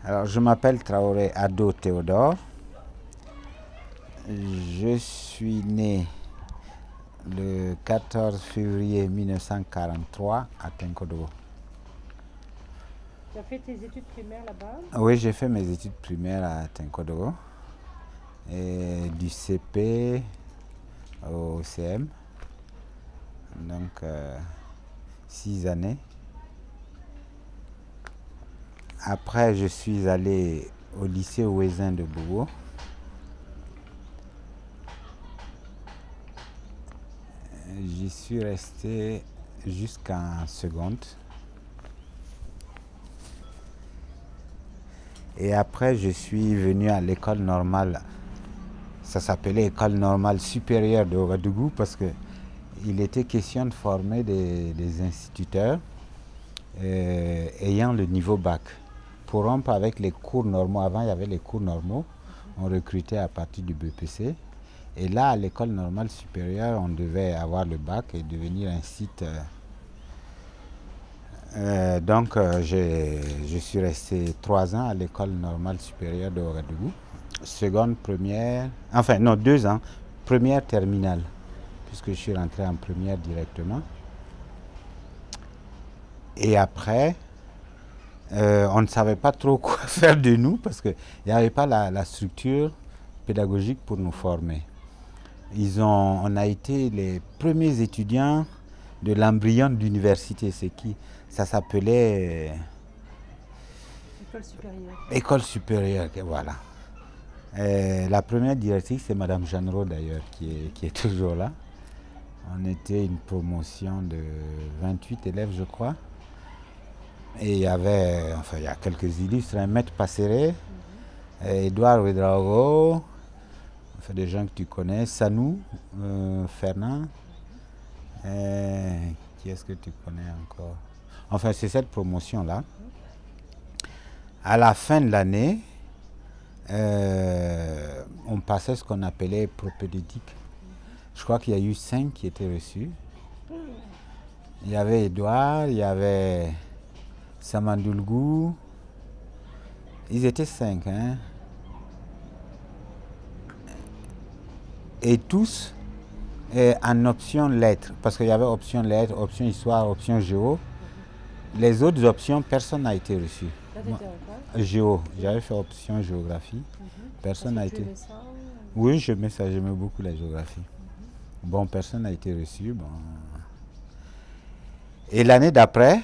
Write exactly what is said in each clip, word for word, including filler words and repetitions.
Alors, je m'appelle Traoré Ado Théodore. Je suis né le quatorze février mille neuf cent quarante-trois à Tenkodogo. Tu as fait tes études primaires là-bas? Oui, j'ai fait mes études primaires à Tenkodogo. Et du C P au C M. Donc, euh, six années. Après, je suis allé au lycée Ouézin de Bourg. J'y suis resté jusqu'en seconde. Et après, je suis venu à l'école normale. Ça s'appelait École normale supérieure de Ouagadougou parce qu'il était question de former des, des instituteurs euh, ayant le niveau bac. Pour rompre avec les cours normaux, avant il y avait les cours normaux, on recrutait à partir du B P C. Et là, à l'école normale supérieure, on devait avoir le bac et devenir un site. Euh, euh, donc, euh, je suis resté trois ans à l'école normale supérieure de Ouagadougou. Seconde, première, enfin non, deux ans. Première, terminale, puisque je suis rentré en première directement. Et après, euh, on ne savait pas trop quoi faire de nous parce qu'il n'y avait pas la, la structure pédagogique pour nous former. Ils ont, on a été les premiers étudiants de l'embryon de l'université, c'est qui ça s'appelait École supérieure. École supérieure, voilà. Euh, la première directrice, c'est Madame Jeannero d'ailleurs, qui est, qui est toujours là. On était une promotion de vingt-huit élèves, je crois. Et il y avait, enfin, il y a quelques illustres, hein, Maître Passeré, mm-hmm. Edouard Ouedraogo, enfin, des gens que tu connais, Sanou, euh, Fernand. Euh, qui est-ce que tu connais encore? Enfin, c'est cette promotion-là. À la fin de l'année, euh, on passait ce qu'on appelait propédeutique. Je crois qu'il y a eu cinq qui étaient reçus. Il y avait Edouard, il y avait Samandoulgou. Ils étaient cinq, hein. Et tous eh, en option lettres, parce qu'il y avait option lettres, option histoire, option géo. Mm-hmm. Les autres options, personne n'a été reçu. Là, t'étais en quoi? Géo, j'avais fait option géographie. Mm-hmm. Personne n'a été. Ça, ou... Oui, j'aimais ça, j'aimais beaucoup la géographie. Mm-hmm. Bon, personne n'a été reçu. Bon. Et l'année d'après,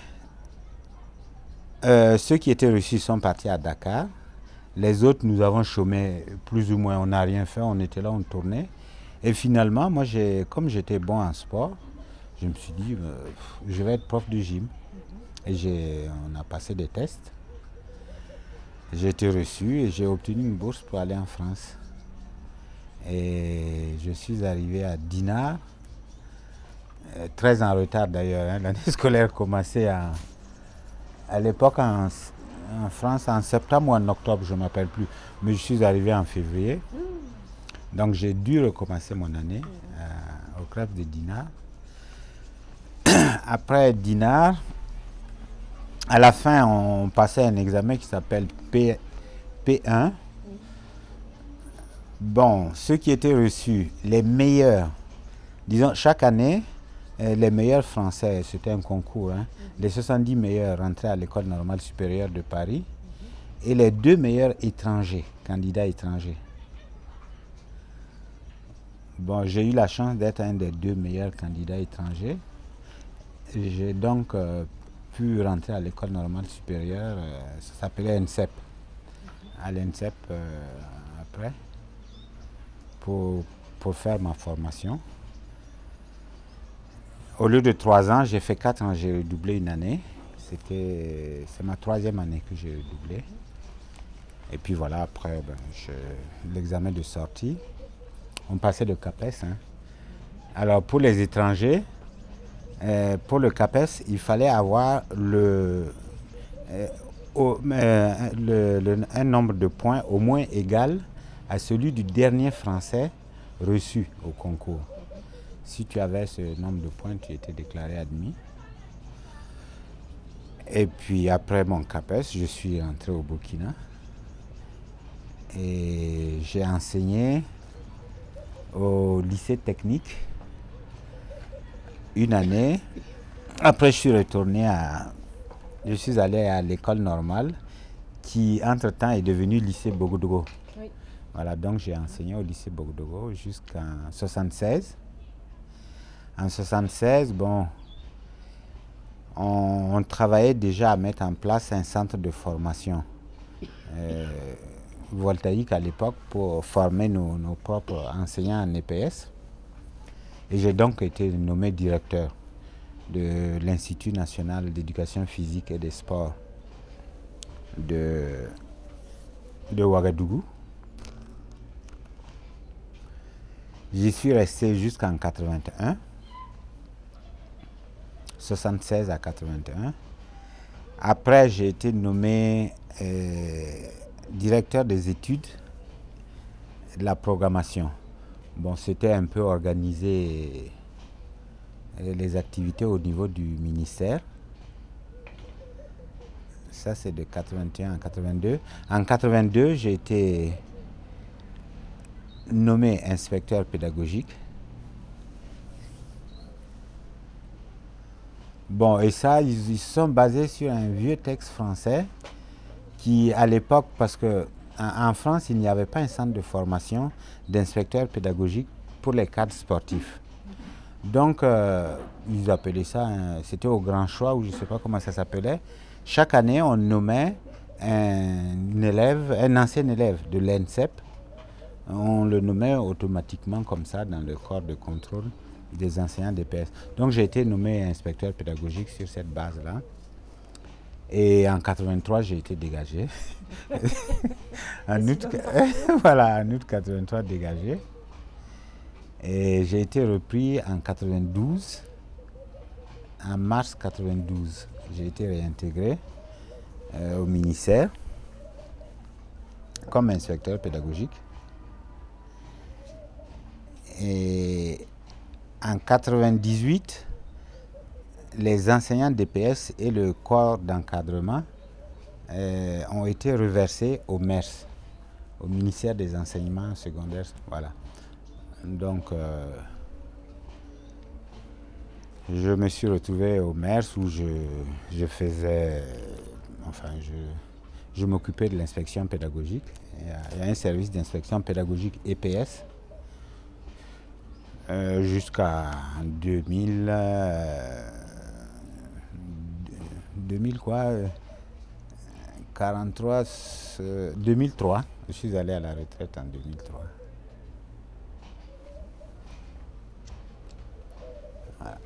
euh, ceux qui étaient reçus sont partis à Dakar. Les autres, nous avons chômé plus ou moins, on n'a rien fait, on était là, on tournait. Et finalement, moi, comme j'étais bon en sport, je me suis dit, euh, je vais être prof de gym. Mm-hmm. Et on a passé des tests. J'ai été reçu et j'ai obtenu une bourse pour aller en France. Et je suis arrivé à Dinard, euh, très en retard d'ailleurs. Hein. L'année scolaire commençait à, à l'époque en, en France en septembre ou en octobre, je ne m'appelle plus. Mais je suis arrivé en février. Mmh. Donc j'ai dû recommencer mon année euh, au club de Dinard. Après Dinard, à la fin, on passait un examen qui s'appelle P un. Mmh. Bon, ceux qui étaient reçus, les meilleurs, disons chaque année, euh, les meilleurs français, c'était un concours, hein, mmh. Les soixante-dix meilleurs rentraient à l'école normale supérieure de Paris, mmh. Et les deux meilleurs étrangers, candidats étrangers. Bon, j'ai eu la chance d'être un des deux meilleurs candidats étrangers. J'ai donc euh, pu rentrer à l'école normale supérieure, euh, ça s'appelait N C E P, à l'N C E P euh, après, pour, pour faire ma formation. Au lieu de trois ans, j'ai fait quatre ans, j'ai redoublé une année. C'était, c'est ma troisième année que j'ai redoublé. Et puis voilà, après, ben, l'examen de sortie, on passait de CAPES. Hein. Alors pour les étrangers, euh, pour le CAPES, il fallait avoir le, euh, au, euh, le, le, un nombre de points au moins égal à celui du dernier français reçu au concours. Si tu avais ce nombre de points, tu étais déclaré admis. Et puis après mon CAPES, je suis rentré au Burkina. Et j'ai enseigné au lycée technique une année. Après, je suis retourné à... Je suis allé à l'école normale qui, entre-temps, est devenue lycée Bogodogo. Oui. Voilà, donc j'ai enseigné au lycée Bogodogo jusqu'en soixante-seize. En soixante-seize, bon, on, on travaillait déjà à mettre en place un centre de formation euh, voltaïque à l'époque pour former nos, nos propres enseignants en E P S. Et j'ai donc été nommé directeur de l'Institut national d'éducation physique et des sports de, de Ouagadougou. J'y suis resté jusqu'en quatre-vingt-un, soixante-seize à quatre-vingt-un. Après, j'ai été nommé euh, directeur des études de la programmation. Bon, c'était un peu organisé les activités au niveau du ministère. Ça, c'est de quatre-vingt-un à quatre-vingt-deux. En quatre-vingt-deux, j'ai été nommé inspecteur pédagogique. Bon, et ça, ils, ils sont basés sur un vieux texte français qui, à l'époque, parce que en, en France, il n'y avait pas un centre de formation d'inspecteur pédagogique pour les cadres sportifs. Donc, euh, ils appelaient ça, hein, c'était au Grand Choix, ou je ne sais pas comment ça s'appelait. Chaque année, on nommait un élève, un ancien élève de l'E N S E P. On le nommait automatiquement comme ça dans le corps de contrôle des enseignants d'E P S. Donc, j'ai été nommé inspecteur pédagogique sur cette base-là. Et en quatre-vingt-trois, j'ai été dégagé. en août, voilà, en août quatre-vingt-trois, dégagé. Et j'ai été repris en quatre-vingt-douze. En mars quatre-vingt-douze, j'ai été réintégré euh, au ministère comme inspecteur pédagogique. Et en quatre-vingt-dix-huit, les enseignants d'E P S et le corps d'encadrement euh, ont été reversés au M E R S, au ministère des enseignements secondaires. Voilà. Donc, euh, je me suis retrouvé au M E R S où je, je faisais, enfin, je, je m'occupais de l'inspection pédagogique. Il y a, il y a un service d'inspection pédagogique E P S euh, jusqu'à deux mille, euh, deux mille quoi, quarante-trois, deux mille trois. Je suis allé à la retraite en deux mille trois. Voilà.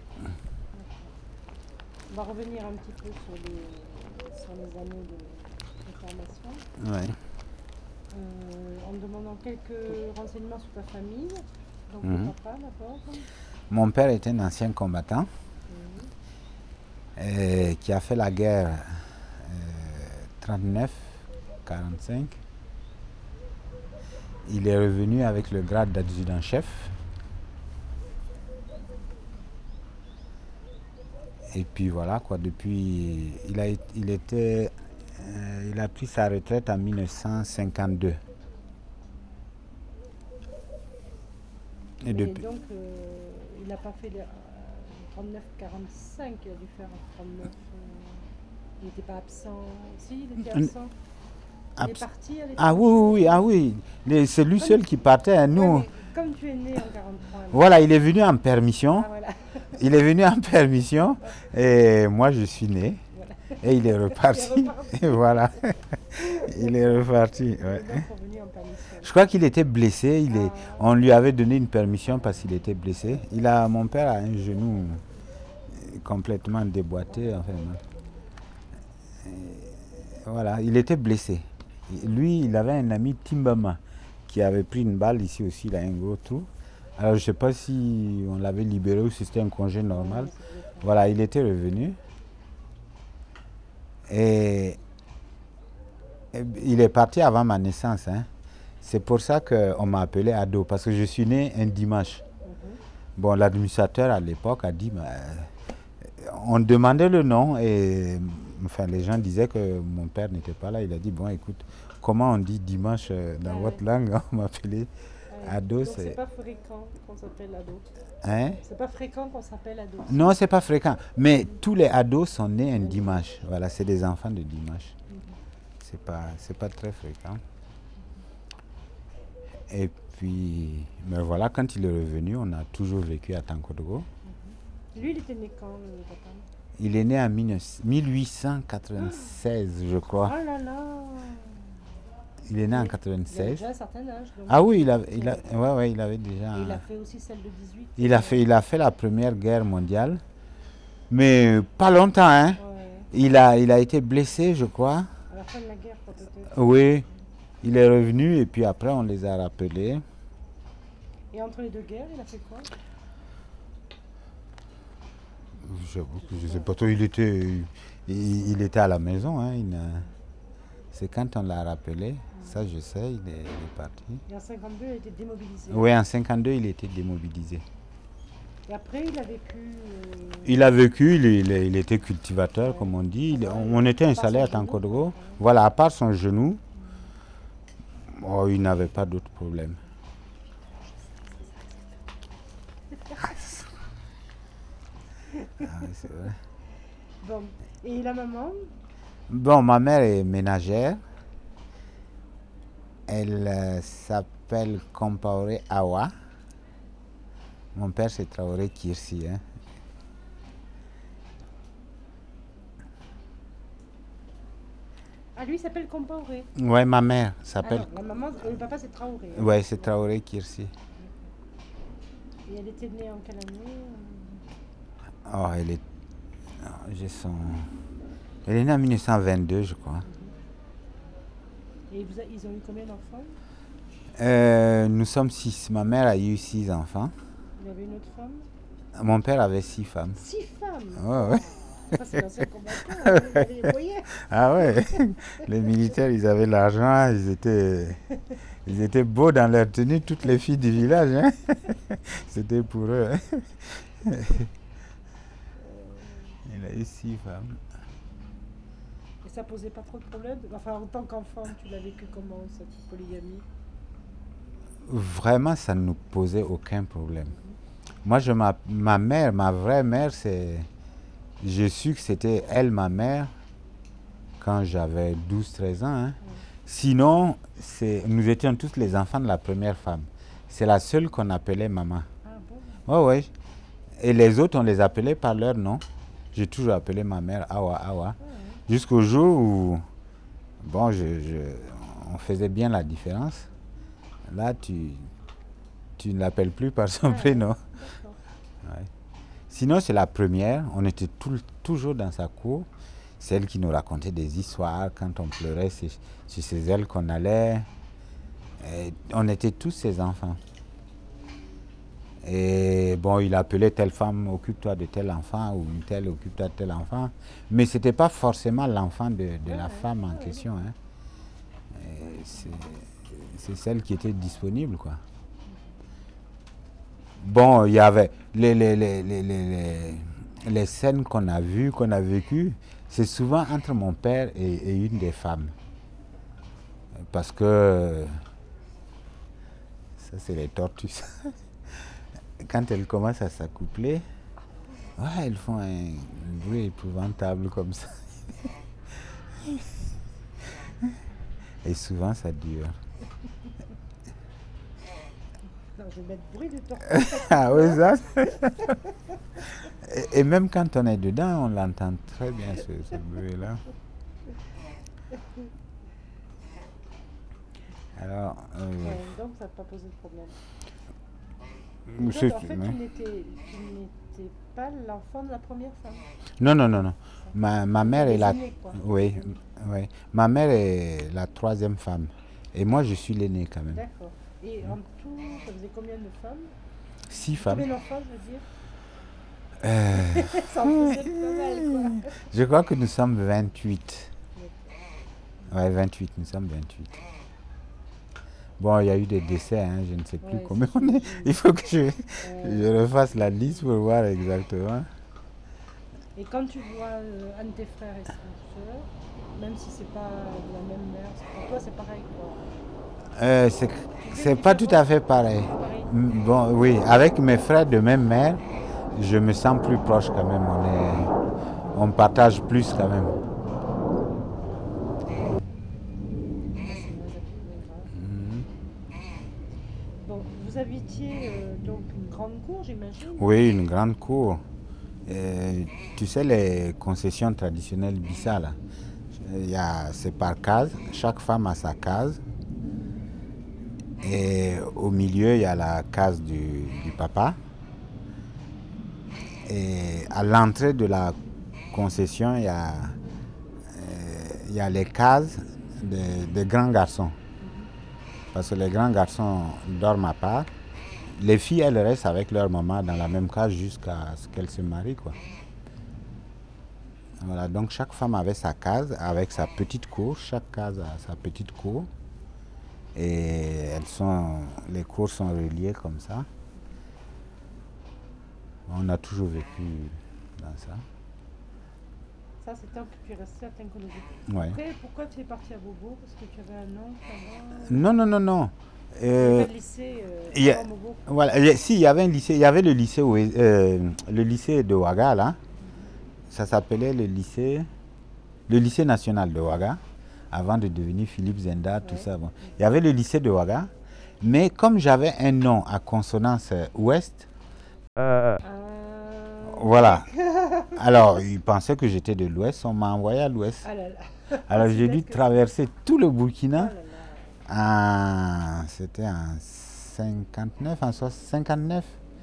On va revenir un petit peu sur les, sur les années de, de formation. Ouais. Euh, en demandant quelques renseignements sur ta famille. Donc, Mhm. le papa d'abord. Mon père était un ancien combattant Mhm. euh, qui a fait la guerre euh, trente-neuf quarante-cinq. Il est revenu avec le grade d'adjudant-chef. Et puis voilà quoi, depuis, il a, il était, euh, il a pris sa retraite en mille neuf cent cinquante-deux. Et, Et depuis, donc, euh, il n'a pas fait les, euh, trente-neuf quarante-cinq, il a dû faire trente-neuf. Euh, il n'était pas absent. Si, il était absent. Il est abs- parti à l'étranger. ah oui, oui, oui, ah oui, Les- c'est lui Comme- seul qui partait. Hein, nous, Ouais, mais comme tu es né en quarante-trois. alors- voilà, il est venu en permission. Ah, voilà. Il est venu en permission et moi je suis né. Voilà. Et il est reparti. Il est reparti. Et voilà. Il est reparti. Il Ouais. est donc revenu en permission. Je crois qu'il était blessé. Il est, Ah. on lui avait donné une permission parce qu'il était blessé. Il a, mon père a un genou complètement déboîté. Enfin, et voilà, il était blessé. Lui, il avait un ami Timbama qui avait pris une balle ici aussi. Il a un gros trou. Alors je ne sais pas si on l'avait libéré ou si c'était un congé normal. Oui, c'est peut-être- Voilà, il était revenu. Et, et il est parti avant ma naissance. Hein. C'est pour ça qu'on m'a appelé ado, parce que je suis né un dimanche. Mhm. Bon, l'administrateur à l'époque a dit, bah, on demandait le nom et enfin, les gens disaient que mon père n'était pas là. Il a dit, bon, écoute, comment on dit dimanche euh, dans Ah votre ouais. langue? On m'appelait Ouais. ado. Donc c'est C'est... pas fréquent qu'on s'appelle ado. Hein? C'est pas fréquent qu'on s'appelle ado. Non, c'est pas fréquent. Mais Mhm. tous les ados sont nés un Un dimanche. dimanche. Voilà, c'est des enfants de dimanche. Mhm. C'est pas, c'est pas très fréquent. Et puis, mais voilà, quand il est revenu, on a toujours vécu à Tankodogo. Mhm. Lui, il était né quand, le papa? Il est né en mille huit cent quatre-vingt-seize, je crois. Oh là là! Il est né Il en est- il avait quatre-vingt-seize. déjà un certain âge. Donc. Ah oui, il a, il a, ouais, ouais, il avait déjà. Et il a un- fait aussi celle de dix-huit. Il a fait, il a fait la Première Guerre mondiale, mais pas longtemps, hein. Ouais. Il a, il a été blessé, je crois. À la fin de la guerre, quoi, peut-être. Oui, il est revenu et puis après on les a rappelés. Et entre les deux guerres, il a fait quoi? J'avoue que je sais pas trop, il était, il, il était à la maison, hein. il n'a- C'est quand on l'a rappelé, ça je sais, il est, il est parti. Et en cinquante-deux, il a été démobilisé. Oui, en cinquante-deux, il était démobilisé. Et après, il a vécu. euh, Il a vécu, il, il- il était cultivateur, Ouais. comme on dit. Il- Ah ouais, on était à part installé son à genou, Tankodogo. quoi. Voilà, à part son genou, oh, il n'avait pas d'autres problèmes. Ah, c'est vrai. Bon. Et la maman? Bon, ma mère est ménagère. Elle euh, s'appelle Compaoré Awa. Mon père, c'est Traoré Kirsi. Hein. Ah, lui, il s'appelle Compaoré. Ouais, ma mère Ah s'appelle. non, la maman, euh, le papa, c'est Traoré. hein. Ouais, c'est Traoré Kirsi. Et elle était née en quelle année? euh Oh, elle est. oh, j'ai son. Elle est née en mille neuf cent vingt-deux, je crois. Et vous a- ils ont eu combien d'enfants? Euh, nous sommes six. Ma mère a eu six enfants. Il y avait une autre femme? Mon père avait six femmes. Six femmes! Ouais, ouais. Ça, c'est l'ancien combattant, hein, il avait les moyens. Ah ouais. Les militaires, ils avaient l'argent, ils étaient, ils étaient beaux dans leur tenue, toutes les filles du village. Hein. C'était pour eux. Hein. Il a eu six femmes. Et ça posait pas trop de problèmes? Enfin, en tant qu'enfant, tu l'as vécu comment, cette polygamie? Vraiment, ça ne nous posait aucun problème. Moi, je m'a- ma mère, ma vraie mère, c'est. J'ai su que c'était elle, ma mère, quand j'avais douze treize ans. Hein. Ouais. Sinon, c'est, nous étions tous les enfants de la première femme. C'est la seule qu'on appelait maman. Ah bon? Ouais, ouais. Et les autres, on les appelait par leur nom. J'ai toujours appelé ma mère Awa Awa. Ah, ouais. Jusqu'au jour où, bon, je, je- on faisait bien la différence. Là, tu, tu ne l'appelles plus par son Ah, ouais. prénom. D'accord. Ouais. Sinon, c'est la première. On était tout- toujours dans sa cour. C'est elle qui nous racontait des histoires. Quand on pleurait, c'est c'est chez elle qu'on allait. Et on était tous ses enfants. Et bon, il appelait telle femme, occupe-toi de tel enfant, ou une telle, occupe-toi de tel enfant. Mais ce n'était pas forcément l'enfant de, de Ouais, la ouais, femme en ouais, question. Hein. Et C'est c'est celle qui était disponible, quoi. Bon, il y avait les, les, les, les, les, les- les scènes qu'on a vues, qu'on a vécues, c'est souvent entre mon père et, et une des femmes. Parce que ça, c'est les tortues. Quand elles commencent à s'accoupler, ouais, elles font un, un bruit épouvantable comme ça. Et souvent, ça dure. Non, je vais mettre bruit de tortue. Ah oui, ça. Et, et même quand on est dedans, on l'entend très bien, ce, ce bruit-là. Alors, euh, Ouais, donc ça n'a pas posé de problème. je Toi, sais- en fait, ouais. tu n'étais tu n'étais pas l'enfant de la première femme. Non, non, non, non. Ma, ma mère est la, Désignée, quoi. oui, Désignée. oui. Ma mère est la troisième femme. Et moi, je suis l'aîné quand même. D'accord. Et en tout, ça faisait combien de femmes? Six femmes. Combien d'enfants, je veux dire? Euh, Ça en faisait pas mal, quoi. je crois que nous sommes vingt-huit. Ouais, vingt-huit, nous sommes vingt-huit. Bon, il y a eu des décès, hein, je ne sais plus Ouais, combien c'est on est. sûr. Il faut que je, Euh, je refasse la liste pour voir exactement. Et quand tu vois euh, un de tes frères et sœurs, même si c'est pas de la même mère, c'est- pour toi c'est pareil quoi. Euh, c'est Tu fais c'est une pas tout à différence? fait pareil. Pareil. Mm, Bon, oui, avec mes frères de même mère, je me sens plus proche quand même. On est, on partage plus quand même. Ah, c'est moins, moins grave. Bon, vous habitiez euh, donc une grande cour, j'imagine. Oui, une grande cour. Euh, tu sais, les concessions traditionnelles Bissa, là, il y a, c'est par case. Chaque femme a sa case. Et au milieu, il y a la case du, du papa. Et à l'entrée de la concession, il y a, il y a les cases des, des grands garçons. Mhm. Parce que les grands garçons dorment à part. Les filles, elles restent avec leur maman dans la même case jusqu'à ce qu'elles se marient, quoi. Voilà, donc chaque femme avait sa case avec sa petite cour. Chaque case a sa petite cour. Et elles sont, les cours sont reliées comme ça. On a toujours vécu dans ça. Ça, c'est tant que tu es resté à Tinkonogo. Ouais. Après, pourquoi tu es parti à Bobo? Parce que tu avais un oncle là-bas? Non, non, non, non. Il n'y avait Euh, pas de lycée euh, il y a- avant Bobo? voilà, il y a- si, il y avait un lycée, il y avait le lycée, Oué- euh, le lycée de Ouaga, là. Mhm. Ça s'appelait le lycée, le lycée national de Ouaga, avant de devenir Philippe Zenda, tout Ouais. ça. Bon. Il y Mhm. avait le lycée de Ouaga, mais comme j'avais un nom à consonance euh, ouest, Ah, voilà. ok. Alors, ils pensaient que j'étais de l'ouest, on m'a envoyé à l'ouest. Ah là là. Alors, Aussi j'ai dû bête que ça. traverser tout le Ah Burkina. là là. En- C'était en cinquante-neuf, en so- cinquante-neuf,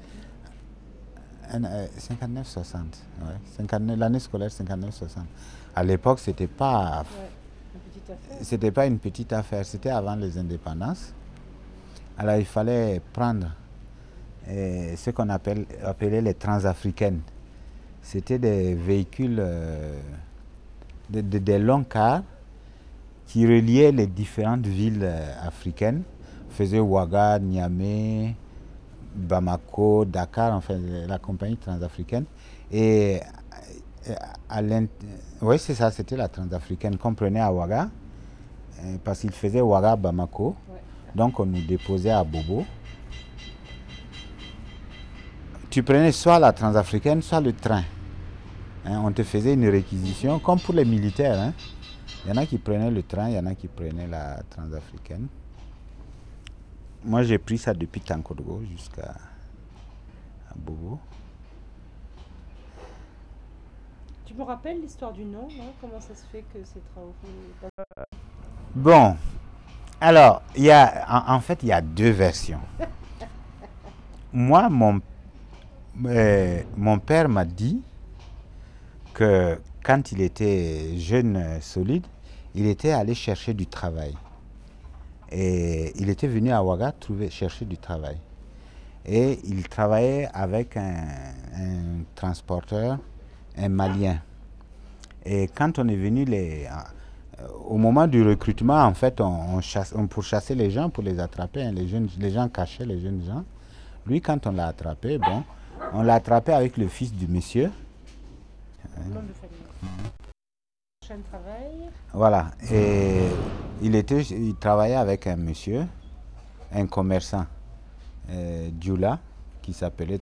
euh, cinquante-neuf soixante. Ouais. cinquante-neuf, l'année scolaire cinquante-neuf soixante. À l'époque, c'était pas, Ouais, une petite affaire. c'était pas une petite affaire, c'était avant les indépendances. Alors, il fallait prendre euh, ce qu'on appelle, appelait les transafricaines. C'était des véhicules, euh, de- de- des longs cars qui reliaient les différentes villes euh, africaines, faisaient Ouaga, Niamey, Bamako, Dakar, enfin la compagnie transafricaine. Et euh, à l'int- oui, c'est ça, c'était la transafricaine qu'on prenait à Ouaga, euh, parce qu'il faisait Ouaga, Bamako. Ouais. Donc on nous déposait à Bobo. Tu prenais soit la transafricaine, soit le train. Hein, on te faisait une réquisition, comme pour les militaires. Hein. Il y en a qui prenaient le train, il y en a qui prenaient la transafricaine. Moi, j'ai pris ça depuis Tankodogo jusqu'à Bobo. Tu me rappelles l'histoire du nom, non? Comment ça se fait que c'est Traoré? Bon, alors, il y a, en, en fait, il y a deux versions. Moi, mon, euh, mon père m'a dit que quand il était jeune, euh, solide, il était allé chercher du travail. Et il était venu à Ouaga trouver, chercher du travail. Et il travaillait avec un, un transporteur, un Malien. Et quand on est venu, les, euh, au moment du recrutement, en fait, on, on, chasse, on pourchassait les gens pour les attraper. Hein, les, jeunes, les gens cachaient les jeunes gens. Lui, quand on l'a attrapé, bon, on l'a attrapé avec le fils du monsieur. Nom de famille. Prochain travail. Voilà. Et il, était, il travaillait avec un monsieur, un commerçant, euh, Djoula, qui s'appelait.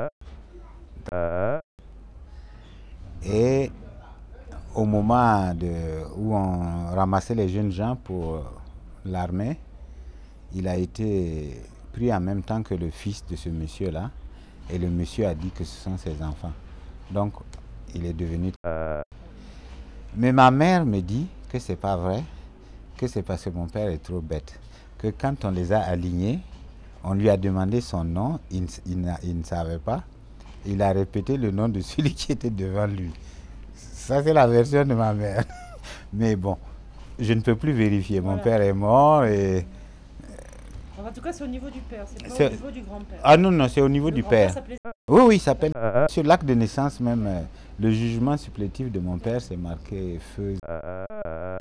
Et au moment de, où on ramassait les jeunes gens pour l'armée, il a été pris en même temps que le fils de ce monsieur-là. Et le monsieur a dit que ce sont ses enfants. Donc, il est devenu. Mais ma mère me dit que c'est pas vrai, que c'est parce que mon père est trop bête. Que quand on les a alignés, on lui a demandé son nom, il, il, il ne savait pas. Il a répété le nom de celui qui était devant lui. Ça, c'est la version de ma mère. Mais bon, je ne peux plus vérifier. Mon Voilà. père est mort et. Alors, en tout cas, c'est au niveau du père, c'est pas C'est- au niveau du grand-père. Ah non, non, c'est au niveau Le du grand-père père. s'appelait. Oui, oui, il s'appelle. Sur l'acte de naissance même, euh, le jugement supplétif de mon père, c'est marqué feu. Voilà.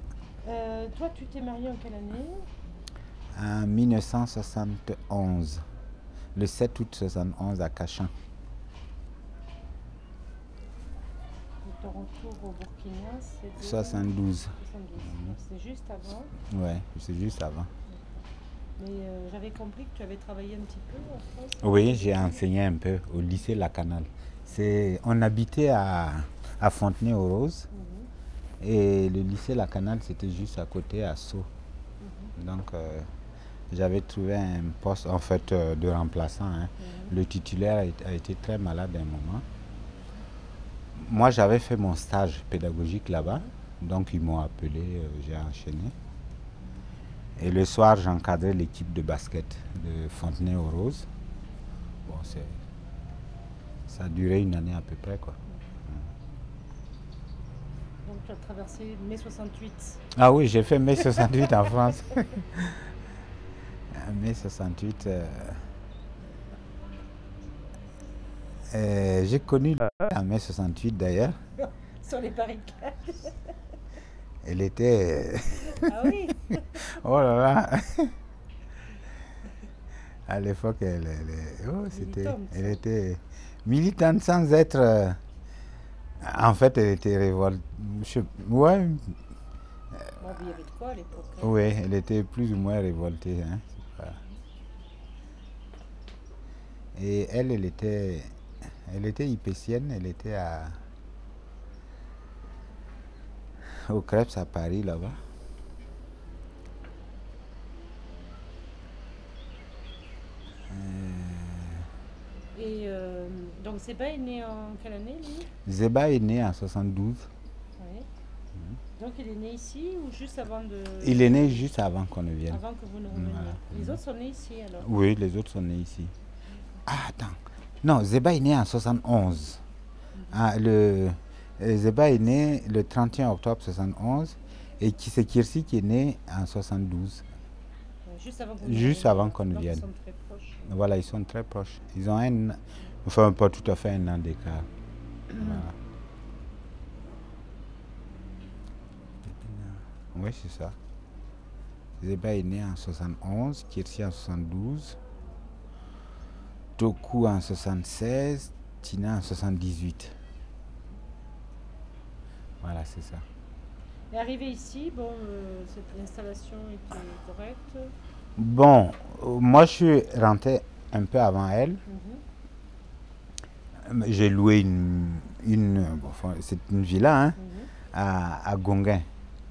Euh, toi, tu t'es marié en quelle année? En mille neuf cent soixante et onze. le sept août soixante-onze à Cachan. Et ton retour au Burkina, c'est de soixante-douze. soixante-douze. Donc c'est juste avant. Ouais, c'est juste avant. Mais euh, j'avais compris que tu avais travaillé un petit peu en France. Oui, j'ai enseigné un peu au lycée Lacanal. C'est, on habitait à, à Fontenay-aux-Roses. Mhm. Et le lycée Lacanal, c'était juste à côté, à Sceaux. Mhm. Donc, euh, j'avais trouvé un poste, en fait, euh, de remplaçant. Hein. Mhm. Le titulaire a été, a été très malade à un moment. Moi, j'avais fait mon stage pédagogique là-bas. Donc, ils m'ont appelé, euh, j'ai enchaîné. Et le soir, j'encadrais l'équipe de basket de Fontenay-aux-Roses. Bon, c'est, ça a duré une année à peu près, quoi. Donc tu as traversé mai soixante-huit. Ah oui, j'ai fait mai soixante-huit en France. mai soixante-huit, euh, euh, j'ai connu en mai soixante-huit d'ailleurs. Sur les barricades. Elle était... Ah oui. oh là là. À l'époque, elle, elle, oh, c'était, Militante. elle était militante sans être... euh, en fait, elle était révoltée. Ouais, Bon, il y avait de quoi à l'époque. Hein. ouais, elle était plus ou moins révoltée. Hein, c'est pas- Et elle, elle était, elle était ipécienne, elle était à, au Crêpes à Paris, là-bas. Et euh, donc Zeba est né en quelle année lui? Zeba est né en soixante-douze. Oui. Donc il est né ici ou juste avant de... Il est né juste avant qu'on ne vienne. Avant que vous ne reveniez. Voilà. Les autres sont nés ici alors. Oui, les autres sont nés ici. Ah, attends. Non, Zeba est né en soixante-onze. Ah, le, euh, Zeba est né le trente et un octobre soixante-onze et qui- c'est Kirsi qui est né en soixante-douze. Ouais, juste avant que vous ne Juste reveniez. avant qu'on ne Donc vienne. ils sont très proches. Voilà, ils sont très proches. Ils ont un... Enfin, pas tout à fait un an d'écart. Voilà. Oui, c'est ça. Zeba est né en soixante-onze, Kirsi en soixante-douze, Toku en soixante-seize, Tina en soixante-dix-huit. Voilà, c'est ça. Et arrivé ici, bon, euh, cette installation était correcte. Bon, euh, moi je suis rentré un peu avant elle. Mhm. J'ai loué une, une bon, enfin, c'est une villa hein, Mhm. à, à Gonguin.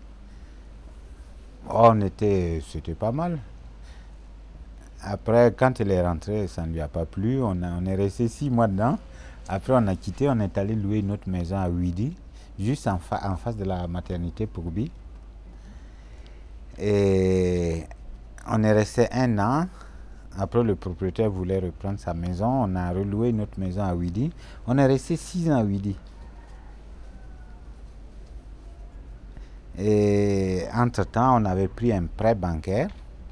Oh, on était, c'était pas mal. Après, quand elle est rentrée, ça ne lui a pas plu. On, a- on est resté six mois dedans. Après, on a quitté, on est allé louer une autre maison à Ouidi, juste en, fa- en face de la maternité Pourbi. Et on est resté un an. Après, le propriétaire voulait reprendre sa maison. On a reloué une autre maison à Ouidi. On est resté six ans à Ouidi. Et entre-temps, on avait pris un prêt bancaire.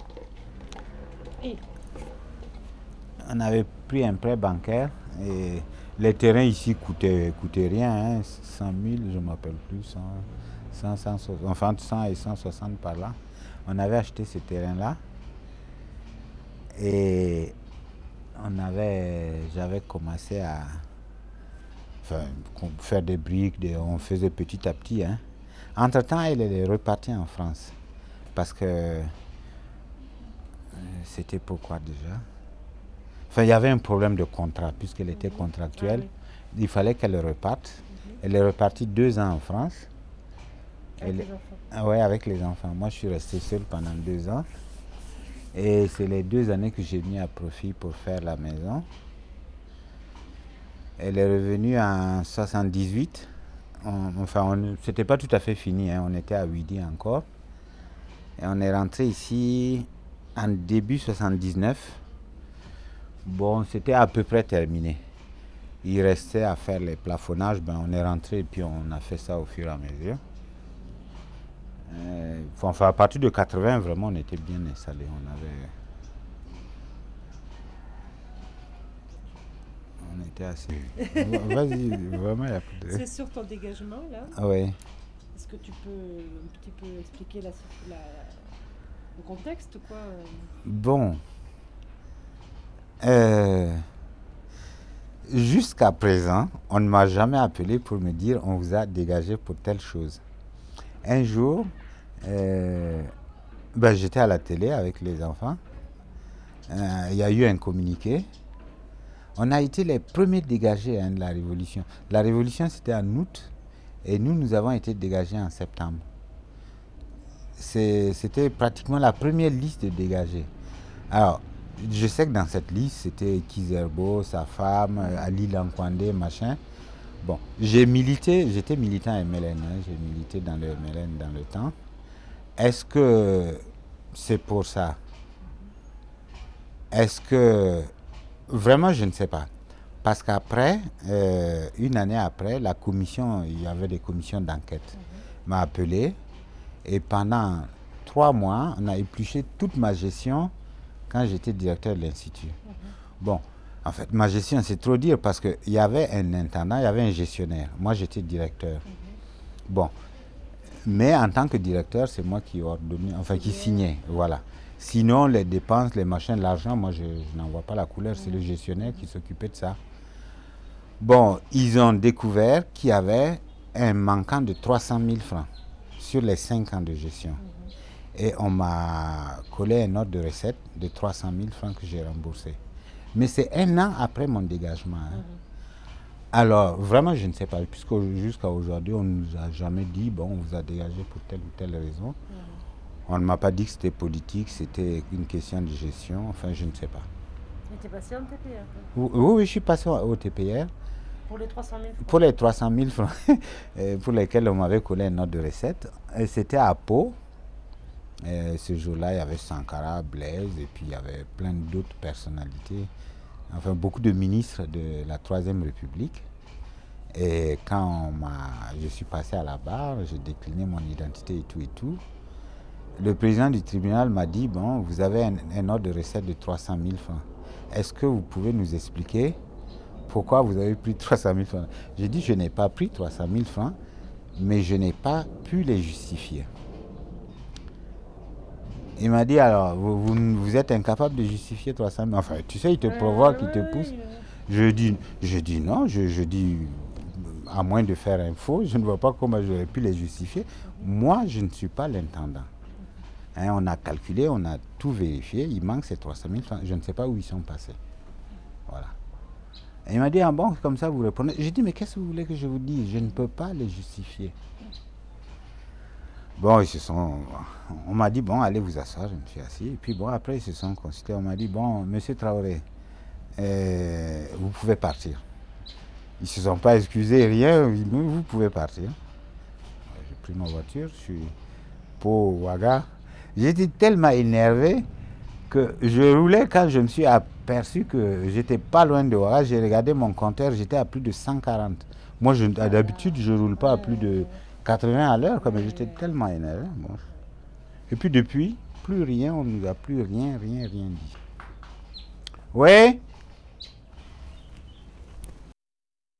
Et On avait pris un prêt bancaire et les terrains ici coûtaient, coûtaient rien, hein, cent mille, je ne m'appelle plus, cent, cent, cent soixante, enfin cent et cent soixante par là. On avait acheté ce terrain-là et on avait, j'avais commencé à enfin, faire des briques, des, on faisait petit à petit. Hein. Entre-temps, elle est repartie en France parce que euh, c'était pourquoi déjà Enfin, il y avait un problème de contrat, puisqu'elle était Mhm. contractuelle. Ah oui. Il fallait qu'elle reparte. Mhm. Elle est repartie deux ans en France. Avec Elle, les enfants. ah ouais, avec les enfants. Moi, je suis resté seul pendant deux ans. Et c'est les deux années que j'ai mis à profit pour faire la maison. Elle est revenue en soixante-dix-huit. On, enfin, c'était pas tout à fait fini. Hein. On était à Ouidi encore. Et on est rentré ici en début soixante-dix-neuf. Bon, c'était à peu près terminé. Il restait à faire les plafonnages, ben on est rentré et puis on a fait ça au fur et à mesure. Euh, enfin, à partir de quatre-vingts, vraiment, on était bien installé. On avait, on était assez. Vas-y, vraiment, il y a plus de. C'est sur ton dégagement là. Ah ouais. Est-ce que tu peux un petit peu expliquer la, la- le contexte quoi? Bon, Euh, Jusqu'à présent, on ne m'a jamais appelé pour me dire on vous a dégagé pour telle chose. Un jour, euh, ben, j'étais à la télé avec les enfants. Euh, Il y a eu un communiqué. On a été les premiers dégagés hein, de la révolution. La révolution, c'était en août et nous, nous avons été dégagés en septembre. C'était pratiquement la première liste de dégagés. Alors, je sais que dans cette liste, c'était Kizerbo, sa femme, Ali Lankwande, machin. Bon, j'ai milité, j'étais militant M L N, hein, j'ai milité dans le M L N dans le temps. Est-ce que c'est pour ça? Est-ce que... Vraiment, je ne sais pas. Parce qu'après, euh, une année après, la commission, il y avait des commissions d'enquête, mm-hmm. m'a appelé. Et pendant trois mois, on a épluché toute ma gestion quand j'étais directeur de l'Institut. Mm-hmm. Bon, en fait, ma gestion, c'est trop dire parce qu'il y avait un intendant, il y avait un gestionnaire. Moi, j'étais directeur. Mm-hmm. Bon, mais en tant que directeur, c'est moi qui ordonnais, enfin qui signais, voilà. Sinon, les dépenses, les machins, l'argent, moi, je, je n'en vois pas la couleur. C'est le gestionnaire qui s'occupait de ça. Bon, ils ont découvert qu'il y avait un manquant de trois cent mille francs sur les cinq ans de gestion. Mm-hmm. Et on m'a collé une note de recette de trois cent mille francs que j'ai remboursé. Mais c'est un an après mon dégagement. Hein. Mm-hmm. Alors, vraiment, je ne sais pas, puisque jusqu'à aujourd'hui, on ne nous a jamais dit, bon, on vous a dégagé pour telle ou telle raison. Mm-hmm. On ne m'a pas dit que c'était politique, c'était une question de gestion, enfin, je ne sais pas. Et tu es passé en T P R? Oui, oui, je suis passé au T P R. Pour les trois cent mille francs? Pour les trois cent mille francs, pour lesquels on m'avait collé une note de recette. C'était à Pau. Et ce jour-là, il y avait Sankara, Blaise, et puis il y avait plein d'autres personnalités. Enfin, beaucoup de ministres de la Troisième République. Et quand je suis passé à la barre, j'ai décliné mon identité et tout et tout. Le président du tribunal m'a dit, bon, vous avez un, un ordre de recette de trois cent mille francs. Est-ce que vous pouvez nous expliquer pourquoi vous avez pris trois cent mille francs? J'ai dit, je n'ai pas pris trois cent mille francs, mais je n'ai pas pu les justifier. Il m'a dit, alors, vous, vous, vous êtes incapable de justifier trois cent mille. Enfin, tu sais, il te provoque, il te pousse. Je dis, je dis non, je, je dis, à moins de faire un faux, je ne vois pas comment j'aurais pu les justifier. Moi, je ne suis pas l'intendant. Hein, on a calculé, on a tout vérifié, il manque ces trois cent mille francs. Je ne sais pas où ils sont passés. Voilà. Et il m'a dit, ah bon, comme ça vous répondez. J'ai dit, mais qu'est-ce que vous voulez que je vous dise? Je ne peux pas les justifier. Bon, ils se sont... On m'a dit, bon, allez vous asseoir, je me suis assis. Et puis bon, après, ils se sont consultés. On m'a dit, bon, monsieur Traoré, euh, vous pouvez partir. Ils ne se sont pas excusés, rien, vous pouvez partir. J'ai pris ma voiture, je suis pour Ouaga. J'étais tellement énervé que je roulais quand je me suis aperçu que j'étais pas loin de Ouaga. J'ai regardé mon compteur, j'étais à plus de cent quarante. Moi, d'habitude, je ne roule pas à plus de quatre-vingts à l'heure, mais j'étais tellement énervé. Bon. Et puis depuis, plus rien, on ne nous a plus rien, rien, rien dit. Oui?